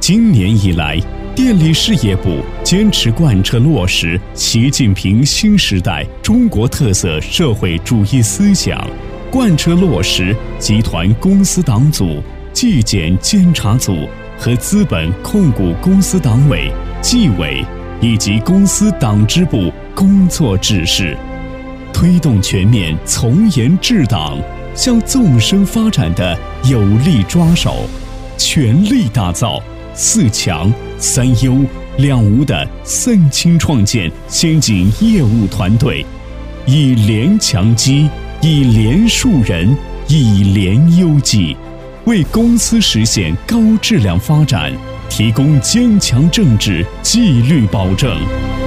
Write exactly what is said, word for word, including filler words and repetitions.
今年以来，电力事业部坚持贯彻落实习近平新时代中国特色社会主义思想，贯彻落实集团公司党组、纪检监察组和资本控股公司党委、纪委以及公司党支部工作指示，推动全面从严治党，向纵深发展的有力抓手，全力打造四强、三优、两无的三清创建先进业务团队，以联强基，以联树人，以联优绩，为公司实现高质量发展提供坚强政治纪律保证。